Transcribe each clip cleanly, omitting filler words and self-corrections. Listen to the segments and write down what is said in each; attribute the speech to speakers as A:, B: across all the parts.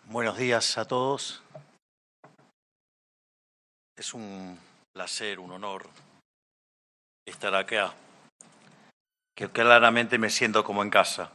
A: Buenos días a todos. Es un placer, un honor estar acá, que claramente me siento como en casa.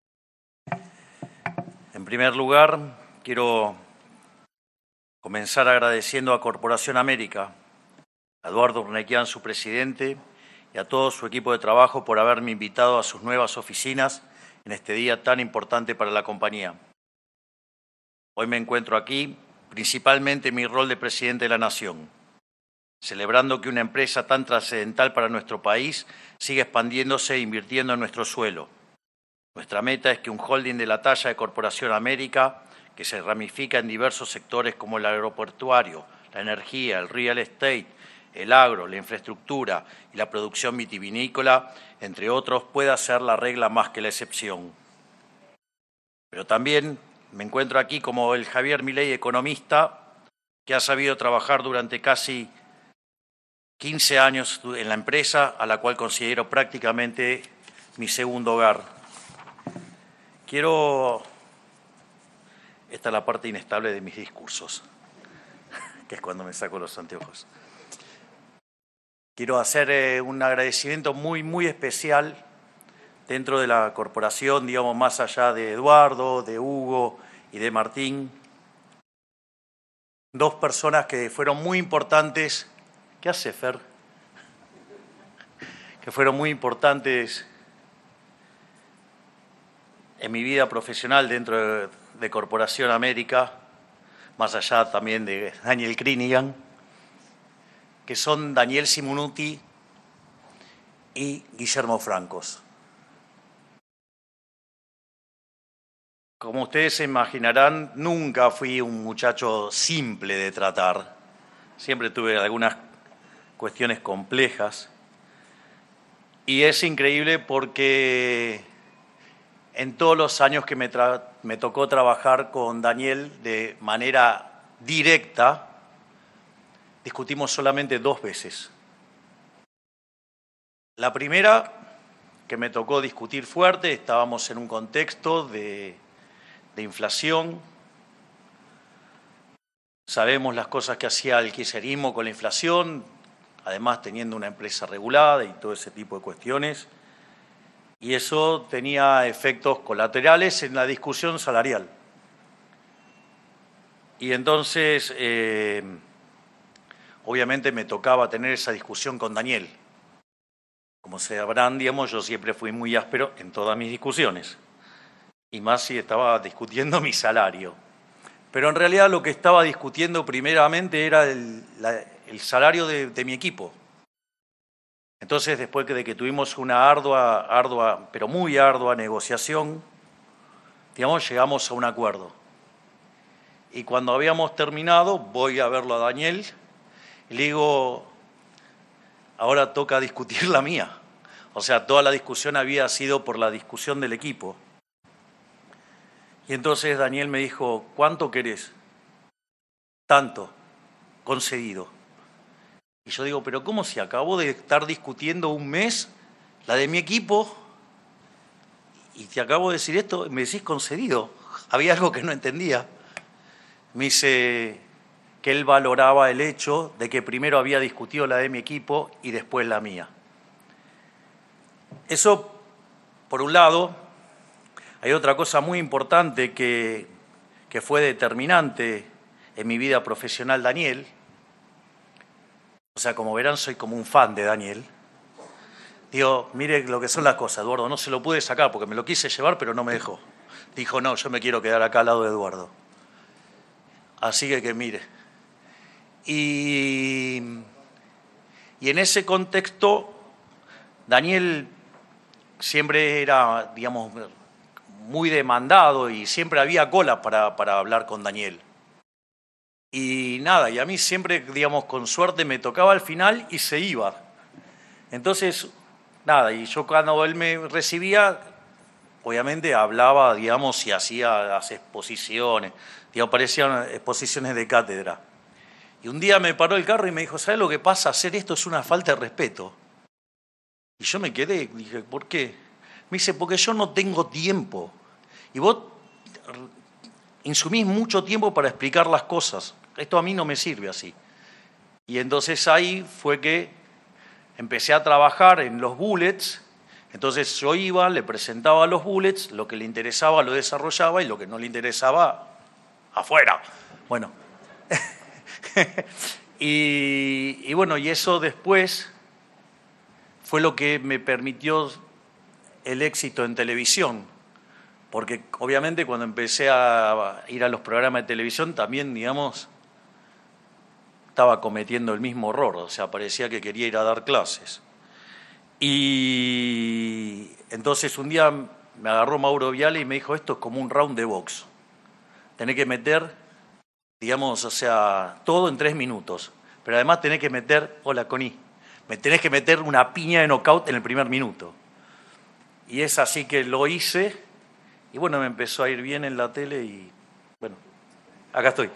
A: En primer lugar, quiero comenzar agradeciendo a Corporación América, a Eduardo Urnequian, su presidente, y a todo su equipo de trabajo por haberme invitado a sus nuevas oficinas en este día tan importante para la compañía. Hoy me encuentro aquí, principalmente en mi rol de presidente de la Nación, celebrando que una empresa tan trascendental para nuestro país siga expandiéndose e invirtiendo en nuestro suelo. Nuestra meta es que un holding de la talla de Corporación América, que se ramifica en diversos sectores como el aeroportuario, la energía, el real estate, el agro, la infraestructura y la producción vitivinícola, entre otros, pueda ser la regla más que la excepción. Pero también me encuentro aquí como el Javier Milei economista, que ha sabido trabajar durante casi 15 años en la empresa, a la cual considero prácticamente mi segundo hogar. Esta es la parte inestable de mis discursos, que es cuando me saco los anteojos. Quiero hacer un agradecimiento muy especial dentro de la corporación, digamos, más allá de Eduardo, de Hugo y de Martín. Dos personas que fueron muy importantes. ¿Qué hace, Fer? Que fueron muy importantes en mi vida profesional dentro de Corporación América, más allá también de Daniel Crinigan, que son Daniel Simonuti y Guillermo Francos. Como ustedes se imaginarán, nunca fui un muchacho simple de tratar. Siempre tuve algunas cuestiones complejas. Y es increíble porque en todos los años que me tocó trabajar con Daniel de manera directa, discutimos solamente 2 veces. La primera, que me tocó discutir fuerte, estábamos en un contexto de inflación. Sabemos las cosas que hacía el kirchnerismo con la inflación, además teniendo una empresa regulada y todo ese tipo de cuestiones. Y eso tenía efectos colaterales en la discusión salarial. Y entonces, obviamente me tocaba tener esa discusión con Daniel. Como sabrán, digamos, yo siempre fui muy áspero en todas mis discusiones. Y más si estaba discutiendo mi salario. Pero en realidad lo que estaba discutiendo primeramente era el salario de mi equipo. Entonces, después de que tuvimos una ardua, pero muy ardua negociación, digamos, llegamos a un acuerdo. Y cuando habíamos terminado, voy a verlo a Daniel y le digo, ahora toca discutir la mía. O sea, toda la discusión había sido por la discusión del equipo. Y entonces Daniel me dijo, ¿cuánto querés? Tanto, concedido. Y yo digo, pero ¿cómo si acabo de estar discutiendo un mes la de mi equipo y te acabo de decir esto? Me decís concedido. Había algo que no entendía. Me dice que él valoraba el hecho de que primero había discutido la de mi equipo y después la mía. Eso, por un lado. Hay otra cosa muy importante que fue determinante en mi vida profesional, Daniel. O sea, como verán, soy como un fan de Daniel. Digo, mire lo que son las cosas, Eduardo, no se lo pude sacar porque me lo quise llevar, pero no me dejó. Dijo, no, yo me quiero quedar acá al lado de Eduardo. Así que mire. Y en ese contexto, Daniel siempre era, digamos, muy demandado y siempre había cola para hablar con Daniel. Y nada, y a mí siempre, digamos, con suerte me tocaba al final y se iba. Entonces, nada, y yo cuando él me recibía, obviamente hablaba, digamos, y hacía las exposiciones, digamos, parecían exposiciones de cátedra. Y un día me paró el carro y me dijo, ¿sabes lo que pasa? Hacer esto es una falta de respeto. Y yo me quedé, dije, ¿por qué? Me dice, porque yo no tengo tiempo. Y vos insumís mucho tiempo para explicar las cosas. Esto a mí no me sirve así. Y entonces ahí fue que empecé a trabajar en los bullets. Entonces yo iba, le presentaba los bullets, lo que le interesaba lo desarrollaba y lo que no le interesaba, afuera. Bueno. y bueno, y eso después fue lo que me permitió el éxito en televisión. Porque obviamente cuando empecé a ir a los programas de televisión también, digamos, estaba cometiendo el mismo error. O sea, parecía que quería ir a dar clases. Y entonces un día me agarró Mauro Viale y me dijo, esto es como un round de box. Tenés que meter, digamos, o sea, todo en 3 minutos. Pero además tenés que meter, hola Connie, me tenés que meter una piña de knockout en el primer minuto. Y es así que lo hice, y bueno, me empezó a ir bien en la tele y, bueno, acá estoy.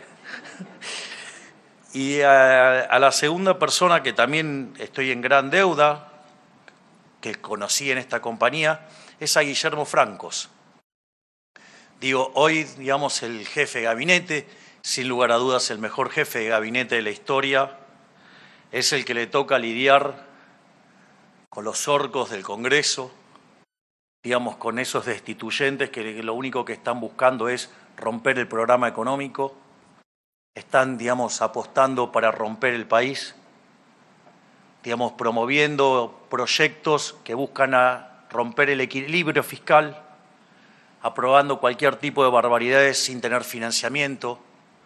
A: Y a la segunda persona que también estoy en gran deuda, que conocí en esta compañía, es a Guillermo Francos. Digo, hoy, digamos, el jefe de gabinete, sin lugar a dudas el mejor jefe de gabinete de la historia, es el que le toca lidiar con los orcos del Congreso, digamos, con esos destituyentes que lo único que están buscando es romper el programa económico, están, digamos, apostando para romper el país, digamos, promoviendo proyectos que buscan romper el equilibrio fiscal, aprobando cualquier tipo de barbaridades sin tener financiamiento.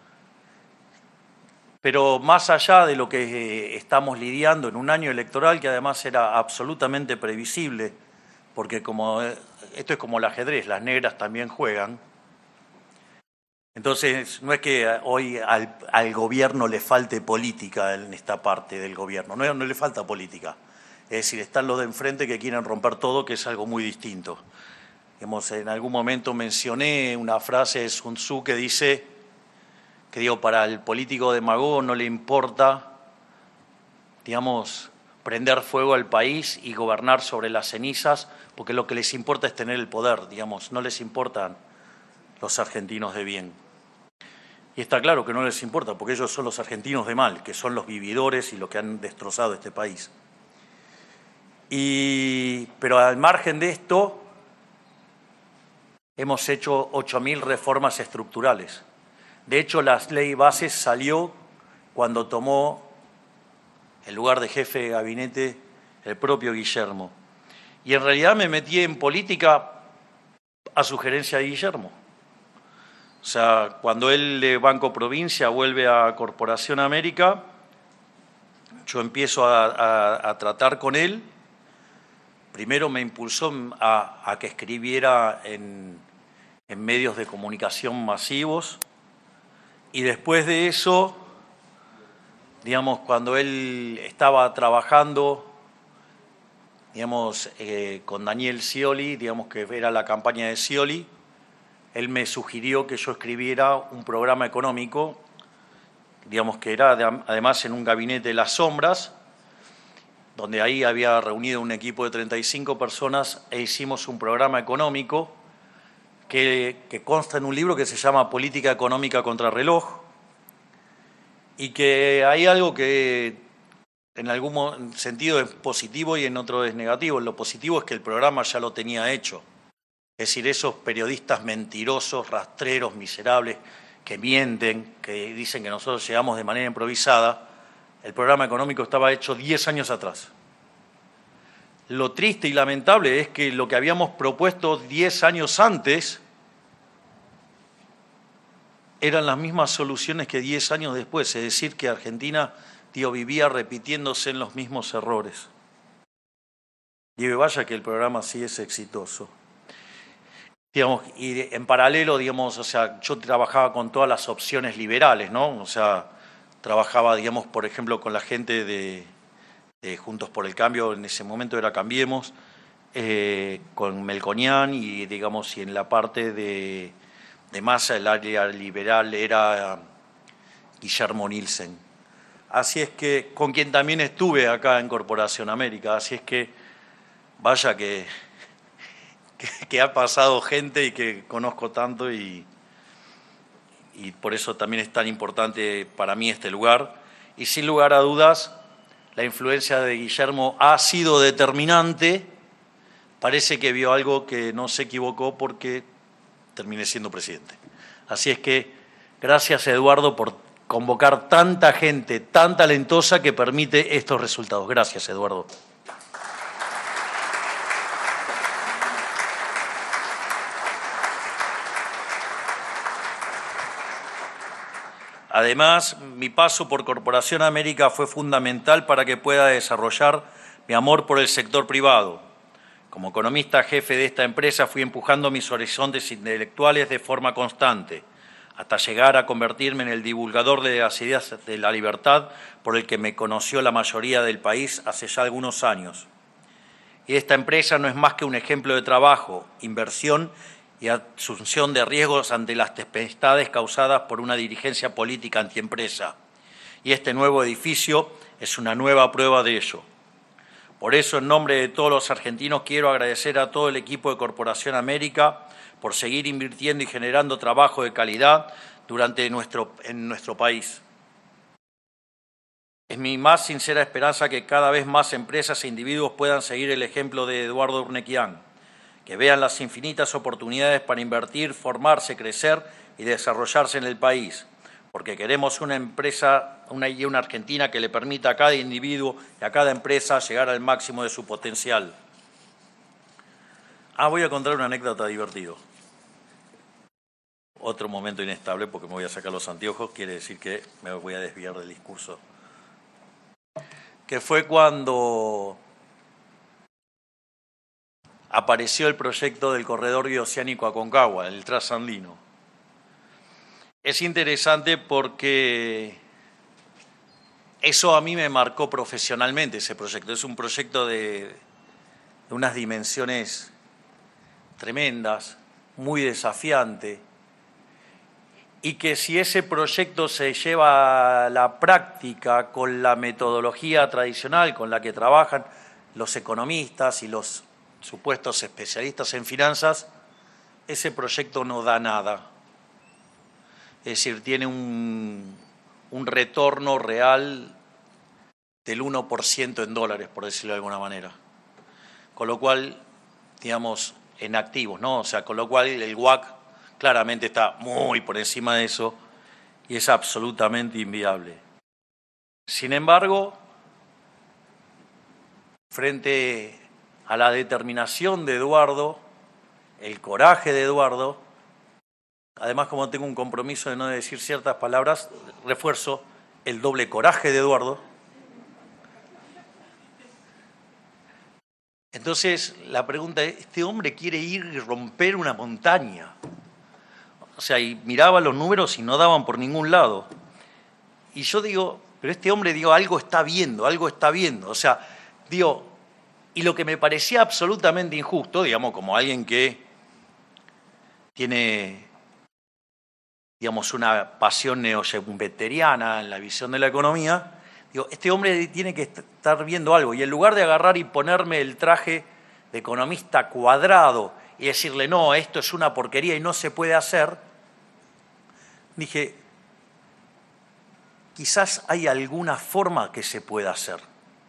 A: Pero más allá de lo que estamos lidiando en un año electoral que además era absolutamente previsible, porque como esto es como el ajedrez, las negras también juegan. Entonces, no es que hoy al gobierno le falte política en esta parte del gobierno, no le falta política. Es decir, están los de enfrente que quieren romper todo, que es algo muy distinto. Digamos, en algún momento mencioné una frase de Sun Tzu que dice que, digo, para el político demagogo no le importa, digamos, prender fuego al país y gobernar sobre las cenizas, porque lo que les importa es tener el poder, digamos, no les importan los argentinos de bien. Y está claro que no les importa, porque ellos son los argentinos de mal, que son los vividores y los que han destrozado este país. Pero al margen de esto, hemos hecho 8.000 reformas estructurales. De hecho, la ley Bases salió cuando tomó el lugar de jefe de gabinete el propio Guillermo. Y en realidad me metí en política a sugerencia de Guillermo. O sea, cuando él de Banco Provincia vuelve a Corporación América, yo empiezo a tratar con él. Primero me impulsó a que escribiera en medios de comunicación masivos, y después de eso, digamos, cuando él estaba trabajando, digamos, con Daniel Scioli, digamos que era la campaña de Scioli, él me sugirió que yo escribiera un programa económico, digamos que era además en un gabinete de las sombras, donde ahí había reunido un equipo de 35 personas e hicimos un programa económico que consta en un libro que se llama Política Económica contra Reloj, y que hay algo que en algún sentido es positivo y en otro es negativo. Lo positivo es que el programa ya lo tenía hecho. Es decir, esos periodistas mentirosos, rastreros, miserables, que mienten, que dicen que nosotros llegamos de manera improvisada, el programa económico estaba hecho 10 años atrás. Lo triste y lamentable es que lo que habíamos propuesto 10 años antes eran las mismas soluciones que 10 años después, es decir, que Argentina, vivía repitiéndose en los mismos errores. Y vaya que el programa sí es exitoso. Digamos, y en paralelo, digamos, o sea, yo trabajaba con todas las opciones liberales, ¿no? O sea, trabajaba, digamos, por ejemplo, con la gente de Juntos por el Cambio, en ese momento era Cambiemos, con Melconian y, digamos, y en la parte de Massa, el área liberal era Guillermo Nielsen. Así es que, con quien también estuve acá en Corporación América, así es que, vaya que ha pasado gente y que conozco tanto y y por eso también es tan importante para mí este lugar. Y sin lugar a dudas, la influencia de Guillermo ha sido determinante. Parece que vio algo que no se equivocó porque terminé siendo presidente. Así es que gracias, Eduardo, por convocar tanta gente tan talentosa que permite estos resultados. Gracias, Eduardo. Además, mi paso por Corporación América fue fundamental para que pueda desarrollar mi amor por el sector privado. Como economista jefe de esta empresa fui empujando mis horizontes intelectuales de forma constante, hasta llegar a convertirme en el divulgador de las ideas de la libertad por el que me conoció la mayoría del país hace ya algunos años. Y esta empresa no es más que un ejemplo de trabajo, inversión y asunción de riesgos ante las tempestades causadas por una dirigencia política antiempresa. Y este nuevo edificio es una nueva prueba de ello. Por eso, en nombre de todos los argentinos, quiero agradecer a todo el equipo de Corporación América por seguir invirtiendo y generando trabajo de calidad en nuestro país. Es mi más sincera esperanza que cada vez más empresas e individuos puedan seguir el ejemplo de Eduardo Urnequian, que vean las infinitas oportunidades para invertir, formarse, crecer y desarrollarse en el país, porque queremos una empresa y una Argentina que le permita a cada individuo y a cada empresa llegar al máximo de su potencial. Voy a contar una anécdota divertida. Otro momento inestable, porque me voy a sacar los anteojos, quiere decir que me voy a desviar del discurso. Que fue cuando apareció el proyecto del corredor bioceánico Aconcagua, el trasandino. Es interesante porque eso a mí me marcó profesionalmente, ese proyecto. Es un proyecto de unas dimensiones tremendas, muy desafiante, y que si ese proyecto se lleva a la práctica con la metodología tradicional con la que trabajan los economistas y los supuestos especialistas en finanzas, ese proyecto no da nada. Es decir, tiene un retorno real del 1% en dólares, por decirlo de alguna manera. Con lo cual, digamos, en activos, ¿no? O sea, con lo cual el WACC claramente está muy por encima de eso y es absolutamente inviable. Sin embargo, frente a la determinación de Eduardo, el coraje de Eduardo, además como tengo un compromiso de no decir ciertas palabras, refuerzo el doble coraje de Eduardo. Entonces la pregunta es, este hombre quiere ir y romper una montaña. O sea, y miraba los números y no daban por ningún lado. Y yo digo, pero este hombre, digo, algo está viendo. O sea, digo, y lo que me parecía absolutamente injusto, digamos, como alguien que tiene, digamos, una pasión neoschumpeteriana en la visión de la economía, digo, este hombre tiene que estar viendo algo. Y en lugar de agarrar y ponerme el traje de economista cuadrado y decirle, no, esto es una porquería y no se puede hacer, dije, quizás hay alguna forma que se pueda hacer.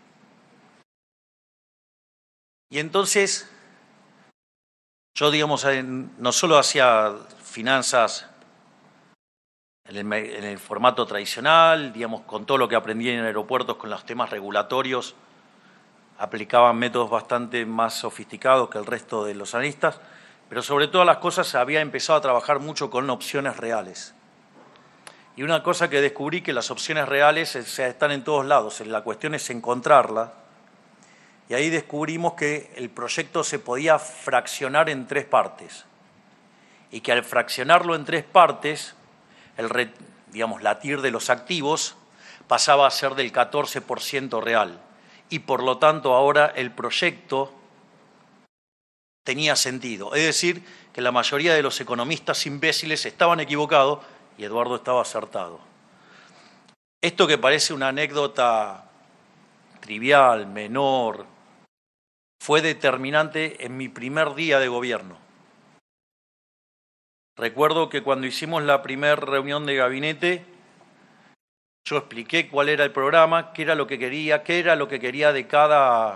A: Y entonces, yo, digamos, no solo hacía finanzas en el formato tradicional, digamos, con todo lo que aprendí en aeropuertos con los temas regulatorios, aplicaban métodos bastante más sofisticados que el resto de los analistas, pero sobre todas las cosas había empezado a trabajar mucho con opciones reales. Y una cosa que descubrí, que las opciones reales están en todos lados, la cuestión es encontrarlas. Y ahí descubrimos que el proyecto se podía fraccionar en 3 partes. Y que al fraccionarlo en 3 partes, la TIR de los activos pasaba a ser del 14% real. Y por lo tanto ahora el proyecto tenía sentido. Es decir, que la mayoría de los economistas imbéciles estaban equivocados y Eduardo estaba acertado. Esto que parece una anécdota trivial, menor, fue determinante en mi primer día de gobierno. Recuerdo que cuando hicimos la primera reunión de gabinete, yo expliqué cuál era el programa, qué era lo que quería de cada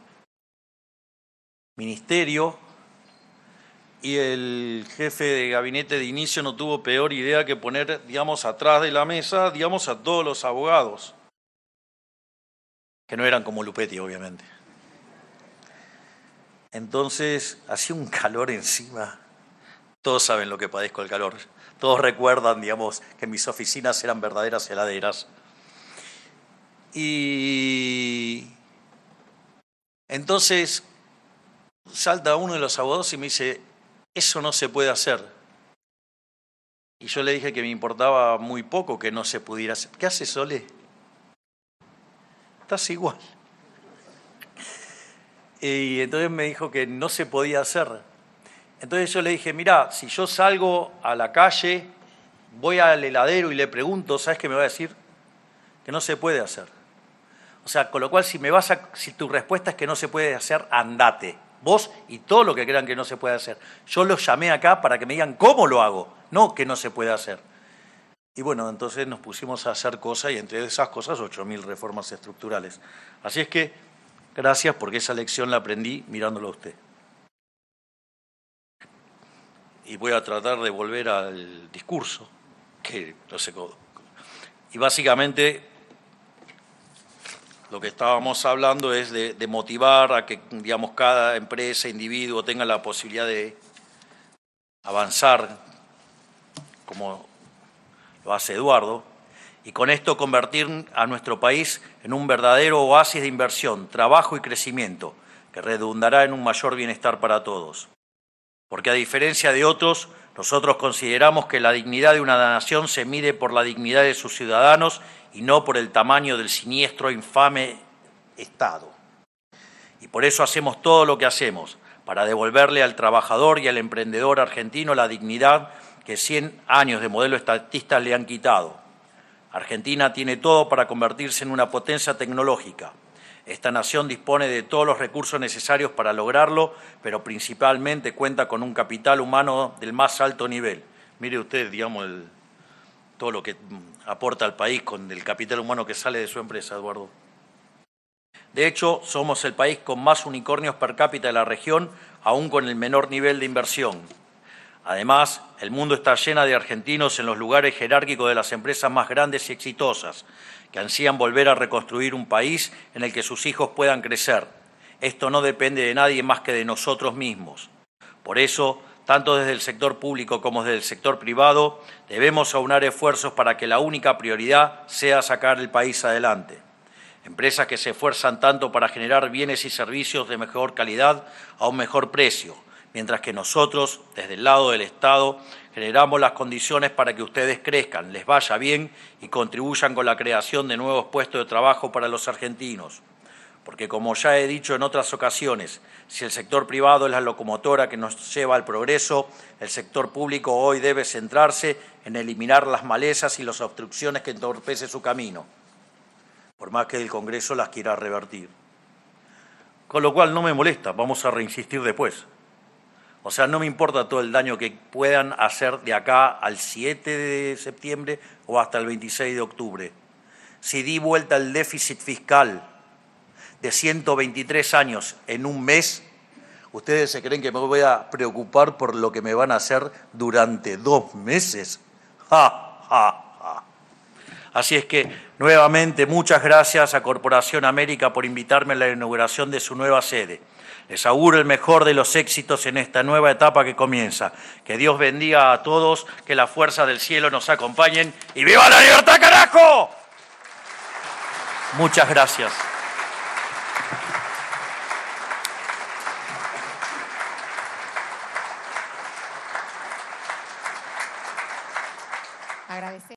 A: ministerio, y el jefe de gabinete de inicio no tuvo peor idea que poner, digamos, atrás de la mesa, digamos, a todos los abogados, que no eran como Lupetti, obviamente. Entonces, hacía un calor encima. Todos saben lo que padezco el calor. Todos recuerdan, digamos, que mis oficinas eran verdaderas heladeras. Y entonces salta uno de los abogados y me dice, eso no se puede hacer. Y yo le dije que me importaba muy poco que no se pudiera hacer. ¿Qué haces, Sole? Estás igual. Y entonces me dijo que no se podía hacer. Entonces yo le dije, mirá, si yo salgo a la calle, voy al heladero y le pregunto, ¿sabes qué me va a decir? Que no se puede hacer. O sea, con lo cual, si tu respuesta es que no se puede hacer, andate. Vos y todo lo que crean que no se puede hacer. Yo los llamé acá para que me digan cómo lo hago, no que no se puede hacer. Y bueno, entonces nos pusimos a hacer cosas y entre esas cosas 8.000 reformas estructurales. Así es que, gracias porque esa lección la aprendí mirándolo a usted. Y voy a tratar de volver al discurso, que no sé cómo. Y básicamente lo que estábamos hablando es de motivar a que, digamos, cada empresa, individuo tenga la posibilidad de avanzar, como lo hace Eduardo, y con esto convertir a nuestro país en un verdadero oasis de inversión, trabajo y crecimiento, que redundará en un mayor bienestar para todos. Porque a diferencia de otros, nosotros consideramos que la dignidad de una nación se mide por la dignidad de sus ciudadanos y no por el tamaño del siniestro e infame Estado. Y por eso hacemos todo lo que hacemos, para devolverle al trabajador y al emprendedor argentino la dignidad que 100 años de modelo estatista le han quitado. Argentina tiene todo para convertirse en una potencia tecnológica. Esta nación dispone de todos los recursos necesarios para lograrlo, pero principalmente cuenta con un capital humano del más alto nivel. Mire usted, digamos, todo lo que aporta al país con el capital humano que sale de su empresa, Eduardo. De hecho, somos el país con más unicornios per cápita de la región, aún con el menor nivel de inversión. Además, el mundo está lleno de argentinos en los lugares jerárquicos de las empresas más grandes y exitosas, que ansían volver a reconstruir un país en el que sus hijos puedan crecer. Esto no depende de nadie más que de nosotros mismos. Por eso, tanto desde el sector público como desde el sector privado, debemos aunar esfuerzos para que la única prioridad sea sacar el país adelante. Empresas que se esfuerzan tanto para generar bienes y servicios de mejor calidad a un mejor precio, mientras que nosotros, desde el lado del Estado, generamos las condiciones para que ustedes crezcan, les vaya bien y contribuyan con la creación de nuevos puestos de trabajo para los argentinos. Porque, como ya he dicho en otras ocasiones, si el sector privado es la locomotora que nos lleva al progreso, el sector público hoy debe centrarse en eliminar las malezas y las obstrucciones que entorpecen su camino, por más que el Congreso las quiera revertir. Con lo cual no me molesta, vamos a reinsistir después. O sea, no me importa todo el daño que puedan hacer de acá al 7 de septiembre o hasta el 26 de octubre. Si di vuelta el déficit fiscal de 123 años en un mes, ¿ustedes se creen que me voy a preocupar por lo que me van a hacer durante 2 meses? ¡Ja, ja! Así es que, nuevamente, muchas gracias a Corporación América por invitarme a la inauguración de su nueva sede. Les auguro el mejor de los éxitos en esta nueva etapa que comienza. Que Dios bendiga a todos, que las fuerzas del cielo nos acompañen y ¡viva la libertad, carajo! Muchas gracias.
B: Agradecer.